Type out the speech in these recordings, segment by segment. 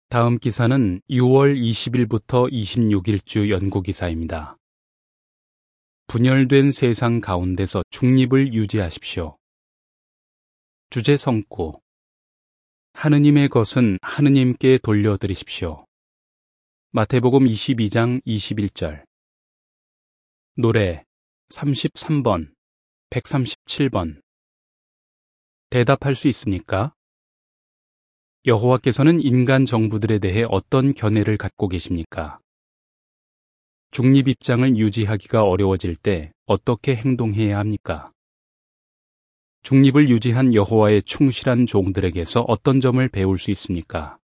다음 기사는 6월 20일부터 26일주 연구기사입니다. 분열된 세상 가운데서 중립을 유지하십시오. 주제 성구. 하느님의 것은 하느님께 돌려드리십시오. 마태복음 22장 21절. 노래 33번, 137번. 대답할 수 있습니까? 여호와께서는 인간 정부들에 대해 어떤 견해를 갖고 계십니까? 중립 입장을 유지하기가 어려워질 때 어떻게 행동해야 합니까? 중립을 유지한 여호와의 충실한 종들에게서 어떤 점을 배울 수 있습니까?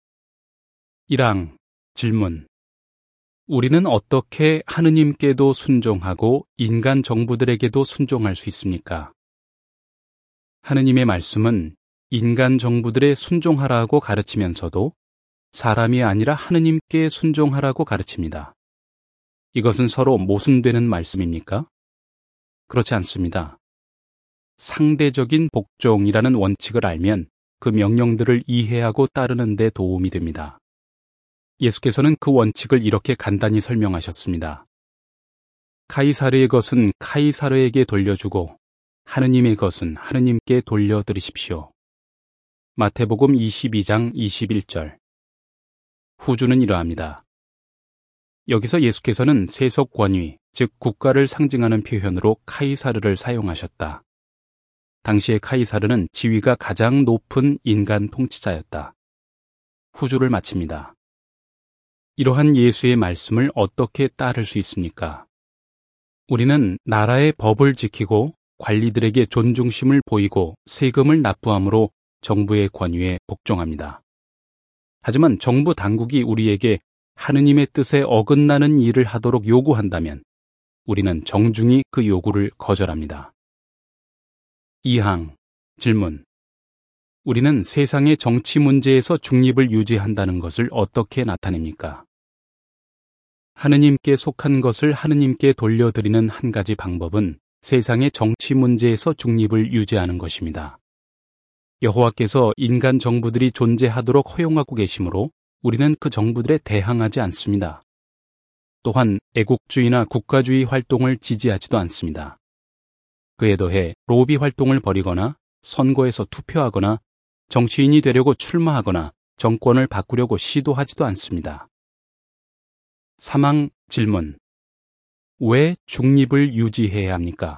1항 질문. 우리는 어떻게 하느님께도 순종하고 인간 정부들에게도 순종할 수 있습니까? 하느님의 말씀은 인간 정부들에 순종하라고 가르치면서도 사람이 아니라 하느님께 순종하라고 가르칩니다. 이것은 서로 모순되는 말씀입니까? 그렇지 않습니다. 상대적인 복종이라는 원칙을 알면 그 명령들을 이해하고 따르는 데 도움이 됩니다. 예수께서는 그 원칙을 이렇게 간단히 설명하셨습니다. 카이사르의 것은 카이사르에게 돌려주고 하느님의 것은 하느님께 돌려드리십시오. 마태복음 22장 21절. 후주는 이러합니다. 여기서 예수께서는 세속 권위, 즉 국가를 상징하는 표현으로 카이사르를 사용하셨다. 당시의 카이사르는 지위가 가장 높은 인간 통치자였다. 후주를 마칩니다. 이러한 예수의 말씀을 어떻게 따를 수 있습니까? 우리는 나라의 법을 지키고 관리들에게 존중심을 보이고 세금을 납부함으로 정부의 권위에 복종합니다. 하지만 정부 당국이 우리에게 하느님의 뜻에 어긋나는 일을 하도록 요구한다면 우리는 정중히 그 요구를 거절합니다. 2항 질문. 우리는 세상의 정치 문제에서 중립을 유지한다는 것을 어떻게 나타냅니까? 하느님께 속한 것을 하느님께 돌려드리는 한 가지 방법은 세상의 정치 문제에서 중립을 유지하는 것입니다. 여호와께서 인간 정부들이 존재하도록 허용하고 계시므로 우리는 그 정부들에 대항하지 않습니다. 또한 애국주의나 국가주의 활동을 지지하지도 않습니다. 그에 더해 로비 활동을 벌이거나 선거에서 투표하거나 정치인이 되려고 출마하거나 정권을 바꾸려고 시도하지도 않습니다. 3항 질문. 왜 중립을 유지해야 합니까?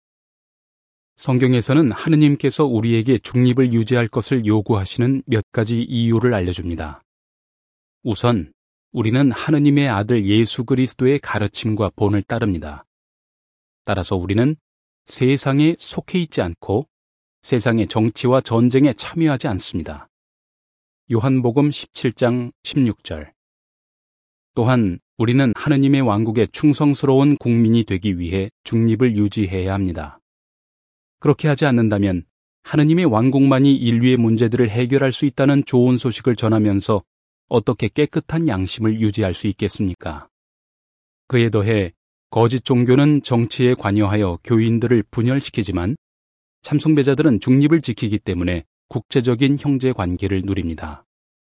성경에서는 하느님께서 우리에게 중립을 유지할 것을 요구하시는 몇 가지 이유를 알려줍니다. 우선 우리는 하느님의 아들 예수 그리스도의 가르침과 본을 따릅니다. 따라서 우리는 세상에 속해 있지 않고 세상의 정치와 전쟁에 참여하지 않습니다. 요한복음 17장 16절. 또한 우리는 하느님의 왕국에 충성스러운 국민이 되기 위해 중립을 유지해야 합니다. 그렇게 하지 않는다면 하느님의 왕국만이 인류의 문제들을 해결할 수 있다는 좋은 소식을 전하면서 어떻게 깨끗한 양심을 유지할 수 있겠습니까? 그에 더해 거짓 종교는 정치에 관여하여 교인들을 분열시키지만 참숭배자들은 중립을 지키기 때문에 국제적인 형제 관계를 누립니다.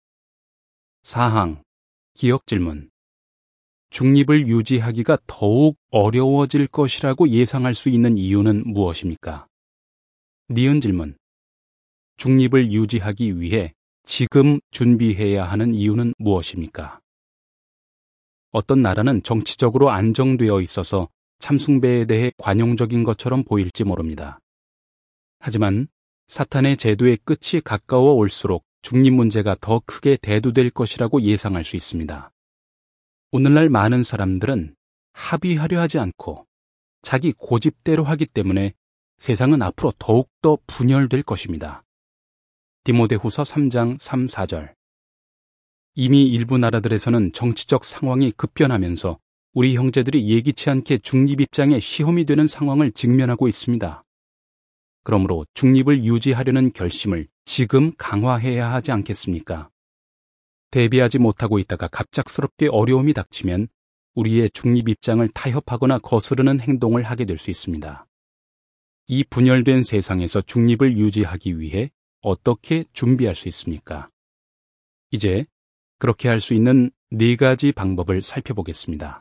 4항 기억 질문. 중립을 유지하기가 더욱 어려워질 것이라고 예상할 수 있는 이유는 무엇입니까? 니은 질문. 중립을 유지하기 위해 지금 준비해야 하는 이유는 무엇입니까? 어떤 나라는 정치적으로 안정되어 있어서 참숭배에 대해 관용적인 것처럼 보일지 모릅니다. 하지만 사탄의 제도의 끝이 가까워 올수록 중립 문제가 더 크게 대두될 것이라고 예상할 수 있습니다. 오늘날 많은 사람들은 합의하려 하지 않고 자기 고집대로 하기 때문에 세상은 앞으로 더욱더 분열될 것입니다. 디모데후서 3장 3, 4절. 이미 일부 나라들에서는 정치적 상황이 급변하면서 우리 형제들이 예기치 않게 중립 입장에 시험이 되는 상황을 직면하고 있습니다. 그러므로 중립을 유지하려는 결심을 지금 강화해야 하지 않겠습니까? 대비하지 못하고 있다가 갑작스럽게 어려움이 닥치면 우리의 중립 입장을 타협하거나 거스르는 행동을 하게 될 수 있습니다. 이 분열된 세상에서 중립을 유지하기 위해 어떻게 준비할 수 있습니까? 이제 그렇게 할 수 있는 4가지 방법을 살펴보겠습니다.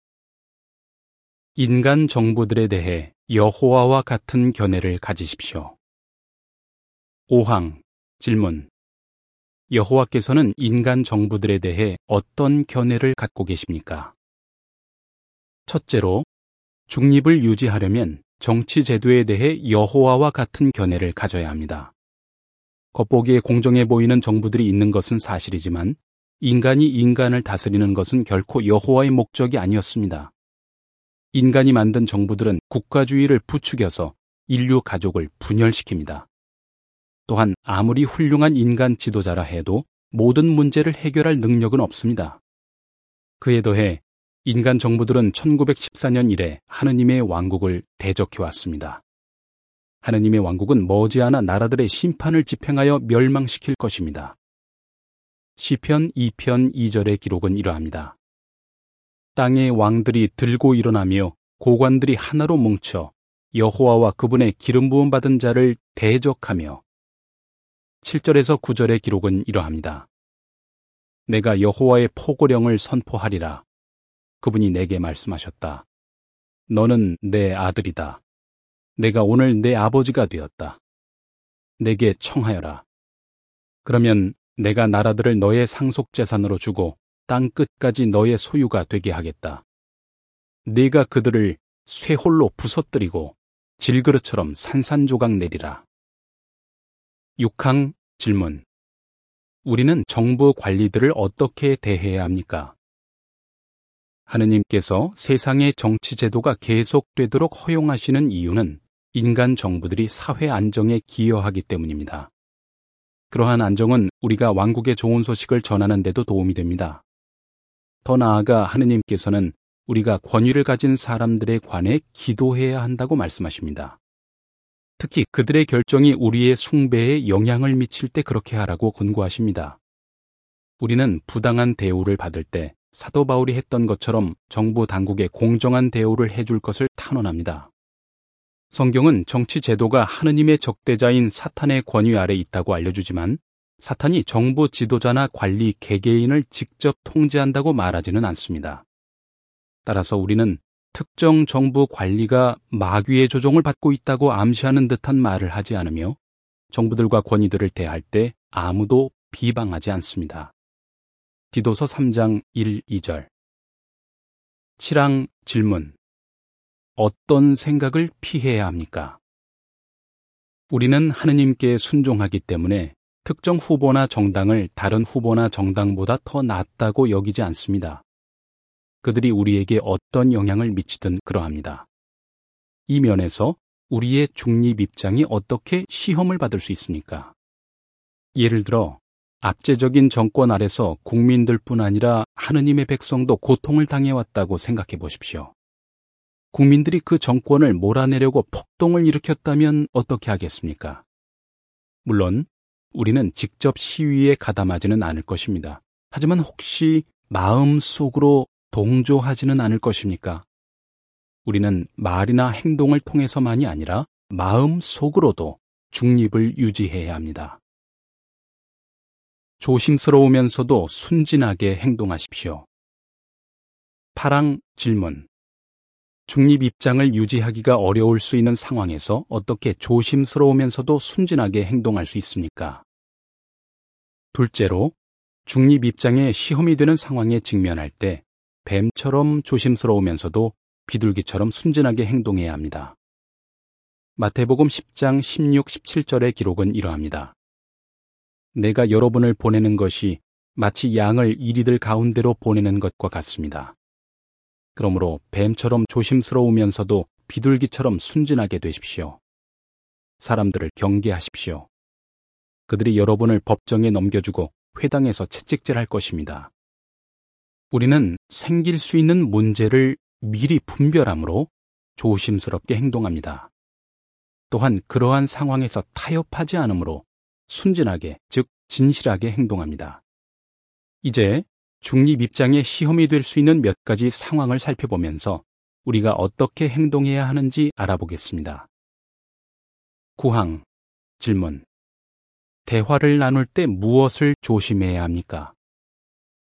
인간 정부들에 대해 여호와와 같은 견해를 가지십시오. 5항 질문. 여호와께서는 인간 정부들에 대해 어떤 견해를 갖고 계십니까? 첫째로, 중립을 유지하려면 정치 제도에 대해 여호와와 같은 견해를 가져야 합니다. 겉보기에 공정해 보이는 정부들이 있는 것은 사실이지만 인간이 인간을 다스리는 것은 결코 여호와의 목적이 아니었습니다. 인간이 만든 정부들은 국가주의를 부추겨서 인류 가족을 분열시킵니다. 또한 아무리 훌륭한 인간 지도자라 해도 모든 문제를 해결할 능력은 없습니다. 그에 더해 인간 정부들은 1914년 이래 하느님의 왕국을 대적해왔습니다. 하느님의 왕국은 머지않아 나라들의 심판을 집행하여 멸망시킬 것입니다. 시편 2편 2절의 기록은 이러합니다. 땅의 왕들이 들고 일어나며 고관들이 하나로 뭉쳐 여호와와 그분의 기름 부음 받은 자를 대적하며. 7절에서 9절의 기록은 이러합니다. 내가 여호와의 포고령을 선포하리라. 그분이 내게 말씀하셨다. 너는 내 아들이다. 내가 오늘 내 아버지가 되었다. 내게 청하여라. 그러면 내가 나라들을 너의 상속재산으로 주고 땅 끝까지 너의 소유가 되게 하겠다. 네가 그들을 쇠홀로 부서뜨리고 질그릇처럼 산산조각 내리라. 6항 질문. 우리는 정부 관리들을 어떻게 대해야 합니까? 하느님께서 세상의 정치 제도가 계속되도록 허용하시는 이유는 인간 정부들이 사회 안정에 기여하기 때문입니다. 그러한 안정은 우리가 왕국의 좋은 소식을 전하는 데도 도움이 됩니다. 더 나아가 하느님께서는 우리가 권위를 가진 사람들에 관해 기도해야 한다고 말씀하십니다. 특히 그들의 결정이 우리의 숭배에 영향을 미칠 때 그렇게 하라고 권고하십니다. 우리는 부당한 대우를 받을 때 사도 바울이 했던 것처럼 정부 당국에 공정한 대우를 해줄 것을 탄원합니다. 성경은 정치 제도가 하느님의 적대자인 사탄의 권위 아래 있다고 알려주지만 사탄이 정부 지도자나 관리 개개인을 직접 통제한다고 말하지는 않습니다. 따라서 우리는 특정 정부 관리가 마귀의 조종을 받고 있다고 암시하는 듯한 말을 하지 않으며 정부들과 권위들을 대할 때 아무도 비방하지 않습니다. 디도서 3장 1, 2절. 7항 질문. 어떤 생각을 피해야 합니까? 우리는 하느님께 순종하기 때문에 특정 후보나 정당을 다른 후보나 정당보다 더 낫다고 여기지 않습니다. 그들이 우리에게 어떤 영향을 미치든 그러합니다. 이 면에서 우리의 중립 입장이 어떻게 시험을 받을 수 있습니까? 예를 들어 압제적인 정권 아래서 국민들뿐 아니라 하느님의 백성도 고통을 당해왔다고 생각해 보십시오. 국민들이 그 정권을 몰아내려고 폭동을 일으켰다면 어떻게 하겠습니까? 물론 우리는 직접 시위에 가담하지는 않을 것입니다. 하지만 혹시 마음속으로 동조하지는 않을 것입니까? 우리는 말이나 행동을 통해서만이 아니라 마음속으로도 중립을 유지해야 합니다. 조심스러우면서도 순진하게 행동하십시오. 8항 질문. 중립 입장을 유지하기가 어려울 수 있는 상황에서 어떻게 조심스러우면서도 순진하게 행동할 수 있습니까? 둘째로, 중립 입장에 시험이 되는 상황에 직면할 때 뱀처럼 조심스러우면서도 비둘기처럼 순진하게 행동해야 합니다. 마태복음 10장 16, 17절의 기록은 이러합니다. 내가 여러분을 보내는 것이 마치 양을 이리들 가운데로 보내는 것과 같습니다. 그러므로 뱀처럼 조심스러우면서도 비둘기처럼 순진하게 되십시오. 사람들을 경계하십시오. 그들이 여러분을 법정에 넘겨주고 회당에서 채찍질할 것입니다. 우리는 생길 수 있는 문제를 미리 분별함으로 조심스럽게 행동합니다. 또한 그러한 상황에서 타협하지 않으므로 순진하게, 즉 진실하게 행동합니다. 이제 중립 입장에 시험이 될 수 있는 몇 가지 상황을 살펴보면서 우리가 어떻게 행동해야 하는지 알아보겠습니다. 9항 질문. 대화를 나눌 때 무엇을 조심해야 합니까?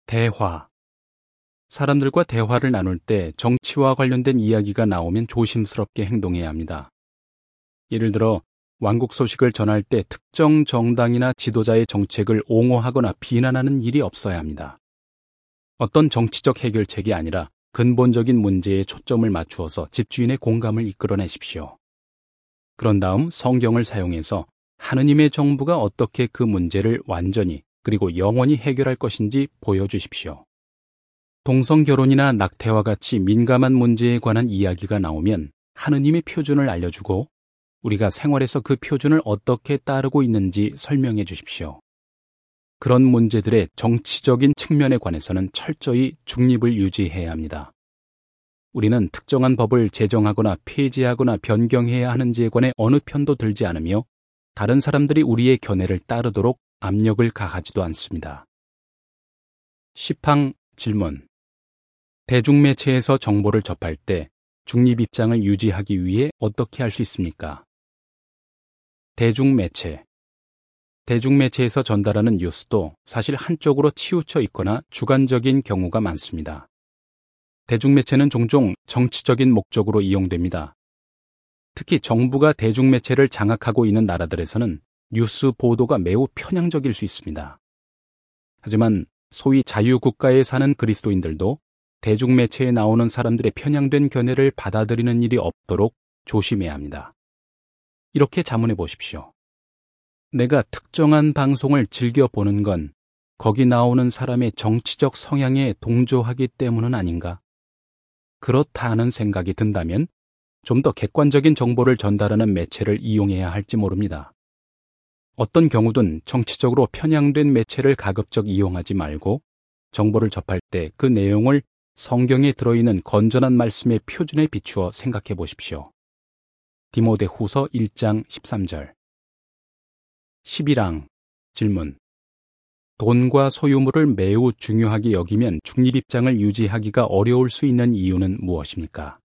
대화. 사람들과 대화를 나눌 때 정치와 관련된 이야기가 나오면 조심스럽게 행동해야 합니다. 예를 들어 왕국 소식을 전할 때 특정 정당이나 지도자의 정책을 옹호하거나 비난하는 일이 없어야 합니다. 어떤 정치적 해결책이 아니라 근본적인 문제에 초점을 맞추어서 집주인의 공감을 이끌어내십시오. 그런 다음 성경을 사용해서 하느님의 정부가 어떻게 그 문제를 완전히 그리고 영원히 해결할 것인지 보여주십시오. 동성 결혼이나 낙태와 같이 민감한 문제에 관한 이야기가 나오면 하느님의 표준을 알려주고 우리가 생활에서 그 표준을 어떻게 따르고 있는지 설명해 주십시오. 그런 문제들의 정치적인 측면에 관해서는 철저히 중립을 유지해야 합니다. 우리는 특정한 법을 제정하거나 폐지하거나 변경해야 하는지에 관해 어느 편도 들지 않으며 다른 사람들이 우리의 견해를 따르도록 압력을 가하지도 않습니다. 10항 질문. 대중매체에서 정보를 접할 때 중립 입장을 유지하기 위해 어떻게 할 수 있습니까? 대중매체. 대중매체에서 전달하는 뉴스도 사실 한쪽으로 치우쳐 있거나 주관적인 경우가 많습니다. 대중매체는 종종 정치적인 목적으로 이용됩니다. 특히 정부가 대중매체를 장악하고 있는 나라들에서는 뉴스 보도가 매우 편향적일 수 있습니다. 하지만 소위 자유국가에 사는 그리스도인들도 대중매체에 나오는 사람들의 편향된 견해를 받아들이는 일이 없도록 조심해야 합니다. 이렇게 자문해 보십시오. 내가 특정한 방송을 즐겨보는 건 거기 나오는 사람의 정치적 성향에 동조하기 때문은 아닌가? 그렇다는 생각이 든다면 좀 더 객관적인 정보를 전달하는 매체를 이용해야 할지 모릅니다. 어떤 경우든 정치적으로 편향된 매체를 가급적 이용하지 말고 정보를 접할 때 그 내용을 성경에 들어있는 건전한 말씀의 표준에 비추어 생각해 보십시오. 디모데후서 1장 13절. 11항 질문. 돈과 소유물을 매우 중요하게 여기면 중립 입장을 유지하기가 어려울 수 있는 이유는 무엇입니까?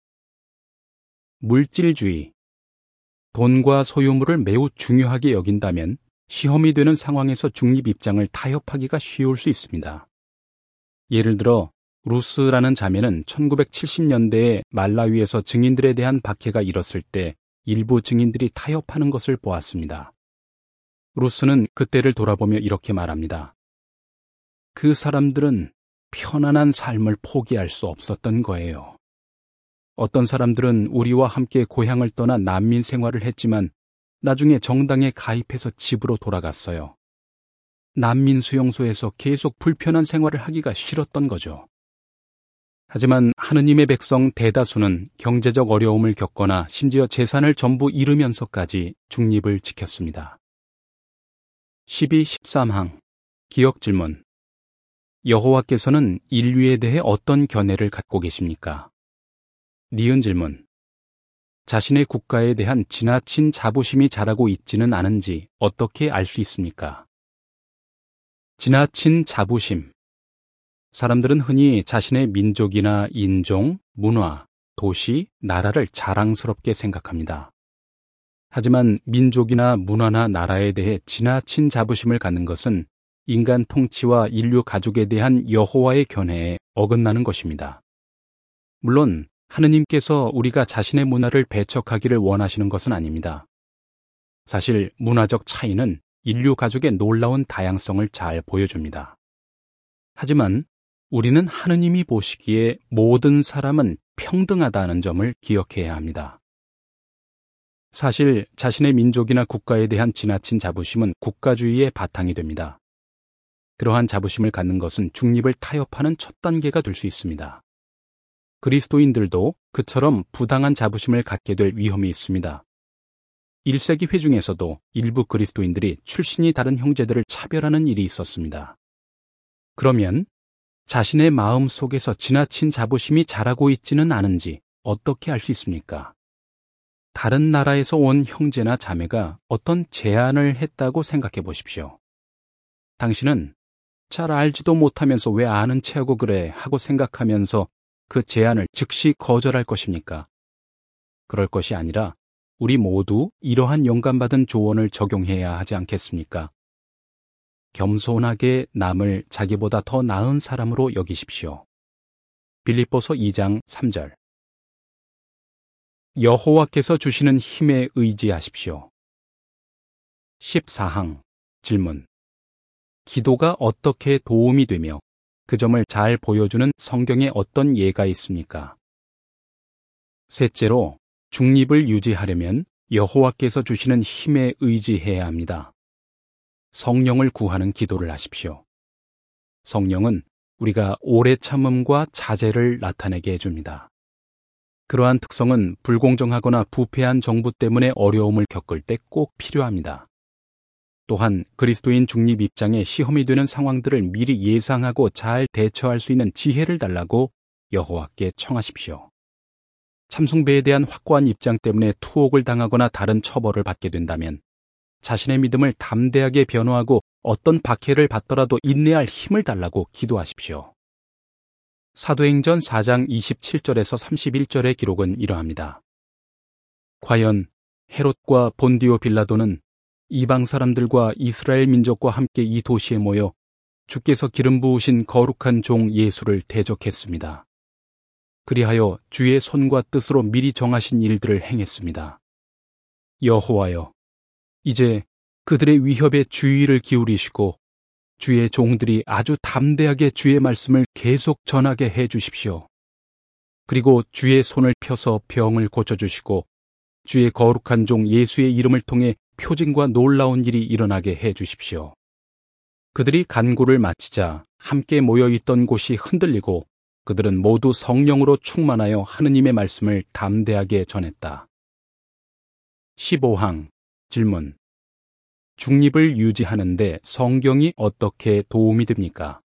물질주의. 돈과 소유물을 매우 중요하게 여긴다면 시험이 되는 상황에서 중립 입장을 타협하기가 쉬울 수 있습니다. 예를 들어 루스라는 자매는 1970년대에 말라위에서 증인들에 대한 박해가 일었을 때 일부 증인들이 타협하는 것을 보았습니다. 루스는 그때를 돌아보며 이렇게 말합니다. 그 사람들은 편안한 삶을 포기할 수 없었던 거예요. 어떤 사람들은 우리와 함께 고향을 떠나 난민 생활을 했지만 나중에 정당에 가입해서 집으로 돌아갔어요. 난민 수용소에서 계속 불편한 생활을 하기가 싫었던 거죠. 하지만 하느님의 백성 대다수는 경제적 어려움을 겪거나 심지어 재산을 전부 잃으면서까지 중립을 지켰습니다. 13항 기억 질문. 여호와께서는 인류에 대해 어떤 견해를 갖고 계십니까? 니은 질문. 자신의 국가에 대한 지나친 자부심이 자라고 있지는 않은지 어떻게 알 수 있습니까? 지나친 자부심. 사람들은 흔히 자신의 민족이나 인종, 문화, 도시, 나라를 자랑스럽게 생각합니다. 하지만 민족이나 문화나 나라에 대해 지나친 자부심을 갖는 것은 인간 통치와 인류 가족에 대한 여호와의 견해에 어긋나는 것입니다. 물론 하느님께서 우리가 자신의 문화를 배척하기를 원하시는 것은 아닙니다. 사실 문화적 차이는 인류 가족의 놀라운 다양성을 잘 보여줍니다. 하지만 우리는 하느님이 보시기에 모든 사람은 평등하다는 점을 기억해야 합니다. 사실 자신의 민족이나 국가에 대한 지나친 자부심은 국가주의의 바탕이 됩니다. 그러한 자부심을 갖는 것은 중립을 타협하는 첫 단계가 될 수 있습니다. 그리스도인들도 그처럼 부당한 자부심을 갖게 될 위험이 있습니다. 1세기 회중에서도 일부 그리스도인들이 출신이 다른 형제들을 차별하는 일이 있었습니다. 그러면 자신의 마음 속에서 지나친 자부심이 자라고 있지는 않은지 어떻게 알 수 있습니까? 다른 나라에서 온 형제나 자매가 어떤 제안을 했다고 생각해 보십시오. 당신은 잘 알지도 못하면서 왜 아는 체하고 그래 하고 생각하면서 그 제안을 즉시 거절할 것입니까? 그럴 것이 아니라 우리 모두 이러한 영감받은 조언을 적용해야 하지 않겠습니까? 겸손하게 남을 자기보다 더 나은 사람으로 여기십시오. 빌립보서 2장 3절. 여호와께서 주시는 힘에 의지하십시오. 14항 질문. 기도가 어떻게 도움이 되며 그 점을 잘 보여주는 성경에 어떤 예가 있습니까? 셋째로, 중립을 유지하려면 여호와께서 주시는 힘에 의지해야 합니다. 성령을 구하는 기도를 하십시오. 성령은 우리가 오래 참음과 자제를 나타내게 해줍니다. 그러한 특성은 불공정하거나 부패한 정부 때문에 어려움을 겪을 때 꼭 필요합니다. 또한 그리스도인 중립 입장에 시험이 되는 상황들을 미리 예상하고 잘 대처할 수 있는 지혜를 달라고 여호와께 청하십시오. 참숭배에 대한 확고한 입장 때문에 투옥을 당하거나 다른 처벌을 받게 된다면 자신의 믿음을 담대하게 변호하고 어떤 박해를 받더라도 인내할 힘을 달라고 기도하십시오. 사도행전 4장 27절에서 31절의 기록은 이러합니다. 과연 헤롯과 본디오 빌라도는 이방 사람들과 이스라엘 민족과 함께 이 도시에 모여 주께서 기름 부으신 거룩한 종 예수를 대적했습니다. 그리하여 주의 손과 뜻으로 미리 정하신 일들을 행했습니다. 여호와여, 이제 그들의 위협에 주의를 기울이시고 주의 종들이 아주 담대하게 주의 말씀을 계속 전하게 해 주십시오. 그리고 주의 손을 펴서 병을 고쳐주시고 주의 거룩한 종 예수의 이름을 통해 표징과 놀라운 일이 일어나게 해 주십시오. 그들이 간구를 마치자 함께 모여있던 곳이 흔들리고 그들은 모두 성령으로 충만하여 하느님의 말씀을 담대하게 전했다. 15항 질문. 중립을 유지하는데 성경이 어떻게 도움이 됩니까?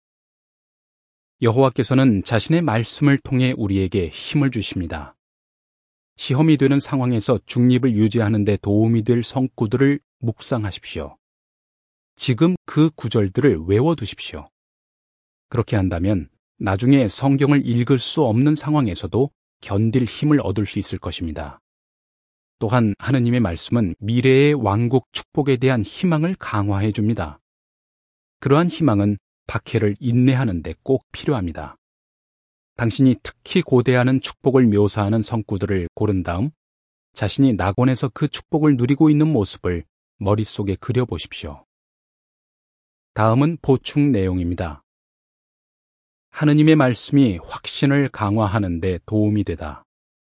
여호와께서는 자신의 말씀을 통해 우리에게 힘을 주십니다. 시험이 되는 상황에서 중립을 유지하는 데 도움이 될 성구들을 묵상하십시오. 지금 그 구절들을 외워두십시오. 그렇게 한다면 나중에 성경을 읽을 수 없는 상황에서도 견딜 힘을 얻을 수 있을 것입니다. 또한 하느님의 말씀은 미래의 왕국 축복에 대한 희망을 강화해 줍니다. 그러한 희망은 박해를 인내하는 데 꼭 필요합니다. 당신이 특히 고대하는 축복을 묘사하는 성구들을 고른 다음 자신이 낙원에서 그 축복을 누리고 있는 모습을 머릿속에 그려보십시오. 다음은 보충 내용입니다. 하느님의 말씀이 확신을 강화하는 데 도움이 되다.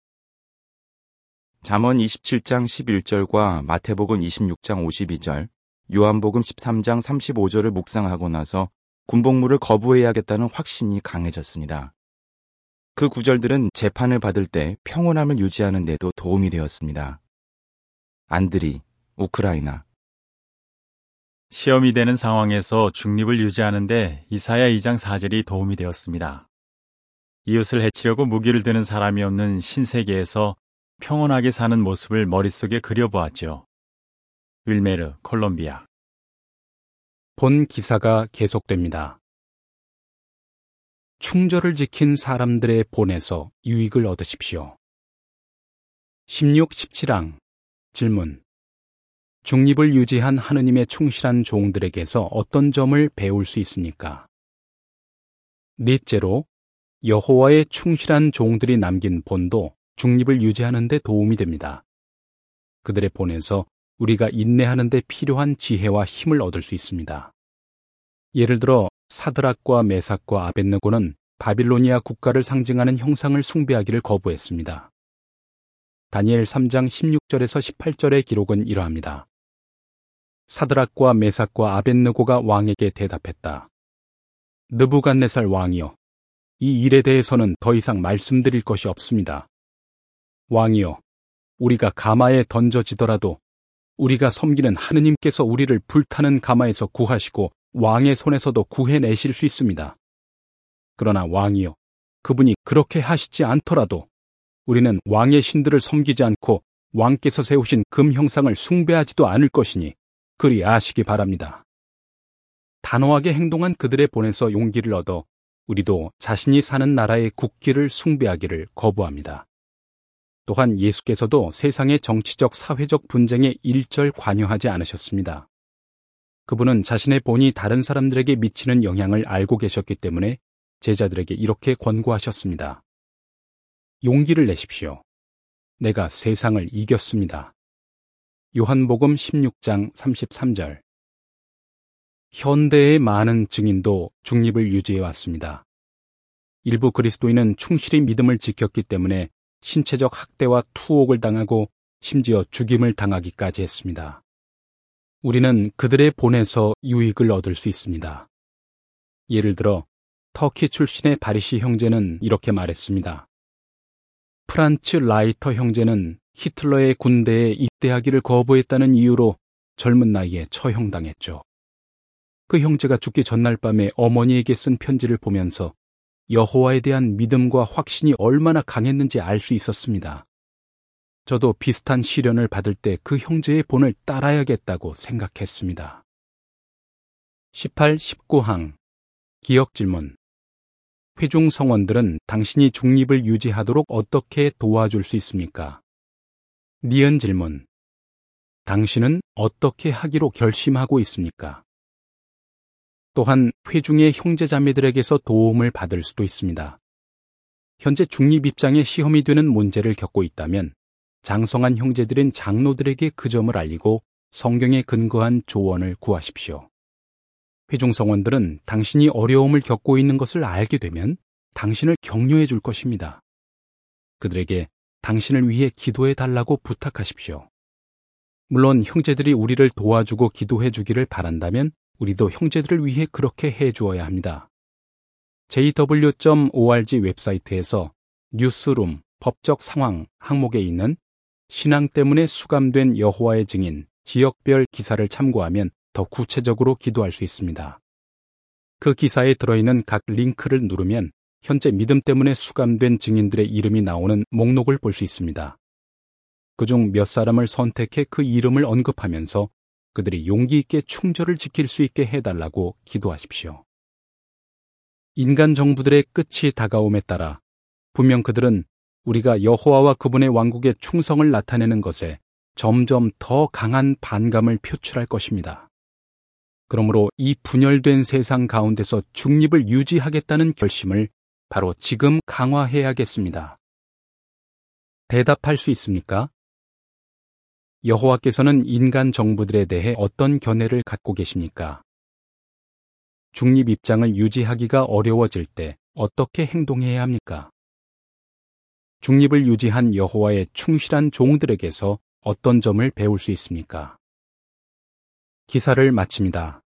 잠언 27장 11절과 마태복음 26장 52절, 요한복음 13장 35절을 묵상하고 나서 군복무를 거부해야겠다는 확신이 강해졌습니다. 그 구절들은 재판을 받을 때 평온함을 유지하는 데도 도움이 되었습니다. 안드리, 우크라이나. 시험이 되는 상황에서 중립을 유지하는데 이사야 2장 4절이 도움이 되었습니다. 이웃을 해치려고 무기를 드는 사람이 없는 신세계에서 평온하게 사는 모습을 머릿속에 그려보았죠. 윌메르, 콜롬비아. 본 기사가 계속됩니다. 충절을 지킨 사람들의 본에서 유익을 얻으십시오. 16, 17항 질문. 중립을 유지한 하느님의 충실한 종들에게서 어떤 점을 배울 수 있습니까? 넷째로, 여호와의 충실한 종들이 남긴 본도 중립을 유지하는 데 도움이 됩니다. 그들의 본에서 우리가 인내하는 데 필요한 지혜와 힘을 얻을 수 있습니다. 예를 들어 사드락과 메삭과 아벳느고는 바빌로니아 국가를 상징하는 형상을 숭배하기를 거부했습니다. 다니엘 3장 16절에서 18절의 기록은 이러합니다. 사드락과 메삭과 아벳느고가 왕에게 대답했다. 느부갓네살 왕이여, 이 일에 대해서는 더 이상 말씀드릴 것이 없습니다. 왕이여, 우리가 가마에 던져지더라도 우리가 섬기는 하느님께서 우리를 불타는 가마에서 구하시고 왕의 손에서도 구해내실 수 있습니다. 그러나 왕이여, 그분이 그렇게 하시지 않더라도 우리는 왕의 신들을 섬기지 않고 왕께서 세우신 금 형상을 숭배하지도 않을 것이니 그리 아시기 바랍니다. 단호하게 행동한 그들의 본에서 용기를 얻어 우리도 자신이 사는 나라의 국기를 숭배하기를 거부합니다. 또한 예수께서도 세상의 정치적 사회적 분쟁에 일절 관여하지 않으셨습니다. 그분은 자신의 본이 다른 사람들에게 미치는 영향을 알고 계셨기 때문에 제자들에게 이렇게 권고하셨습니다. 용기를 내십시오. 내가 세상을 이겼습니다. 요한복음 16장 33절. 현대의 많은 증인도 중립을 유지해 왔습니다. 일부 그리스도인은 충실히 믿음을 지켰기 때문에 신체적 학대와 투옥을 당하고 심지어 죽임을 당하기까지 했습니다. 우리는 그들의 본에서 유익을 얻을 수 있습니다. 예를 들어 터키 출신의 바리시 형제는 이렇게 말했습니다. 프란츠 라이터 형제는 히틀러의 군대에 입대하기를 거부했다는 이유로 젊은 나이에 처형당했죠. 그 형제가 죽기 전날 밤에 어머니에게 쓴 편지를 보면서 여호와에 대한 믿음과 확신이 얼마나 강했는지 알 수 있었습니다. 저도 비슷한 시련을 받을 때 그 형제의 본을 따라야겠다고 생각했습니다. 18, 19항 기억 질문. 회중 성원들은 당신이 중립을 유지하도록 어떻게 도와줄 수 있습니까? 니은 질문. 당신은 어떻게 하기로 결심하고 있습니까? 또한 회중의 형제자매들에게서 도움을 받을 수도 있습니다. 현재 중립 입장에 시험이 되는 문제를 겪고 있다면 장성한 형제들인 장로들에게 그 점을 알리고 성경에 근거한 조언을 구하십시오. 회중 성원들은 당신이 어려움을 겪고 있는 것을 알게 되면 당신을 격려해 줄 것입니다. 그들에게 당신을 위해 기도해 달라고 부탁하십시오. 물론 형제들이 우리를 도와주고 기도해 주기를 바란다면 우리도 형제들을 위해 그렇게 해 주어야 합니다. jw.org 웹사이트에서 뉴스룸 법적 상황 항목에 있는 신앙 때문에 수감된 여호와의 증인 지역별 기사를 참고하면 더 구체적으로 기도할 수 있습니다. 그 기사에 들어있는 각 링크를 누르면 현재 믿음 때문에 수감된 증인들의 이름이 나오는 목록을 볼 수 있습니다. 그중 몇 사람을 선택해 그 이름을 언급하면서 그들이 용기 있게 충절을 지킬 수 있게 해달라고 기도하십시오. 인간 정부들의 끝이 다가옴에 따라 분명 그들은 우리가 여호와와 그분의 왕국의 충성을 나타내는 것에 점점 더 강한 반감을 표출할 것입니다. 그러므로 이 분열된 세상 가운데서 중립을 유지하겠다는 결심을 바로 지금 강화해야겠습니다. 대답할 수 있습니까? 여호와께서는 인간 정부들에 대해 어떤 견해를 갖고 계십니까? 중립 입장을 유지하기가 어려워질 때 어떻게 행동해야 합니까? 중립을 유지한 여호와의 충실한 종들에게서 어떤 점을 배울 수 있습니까? 기사를 마칩니다.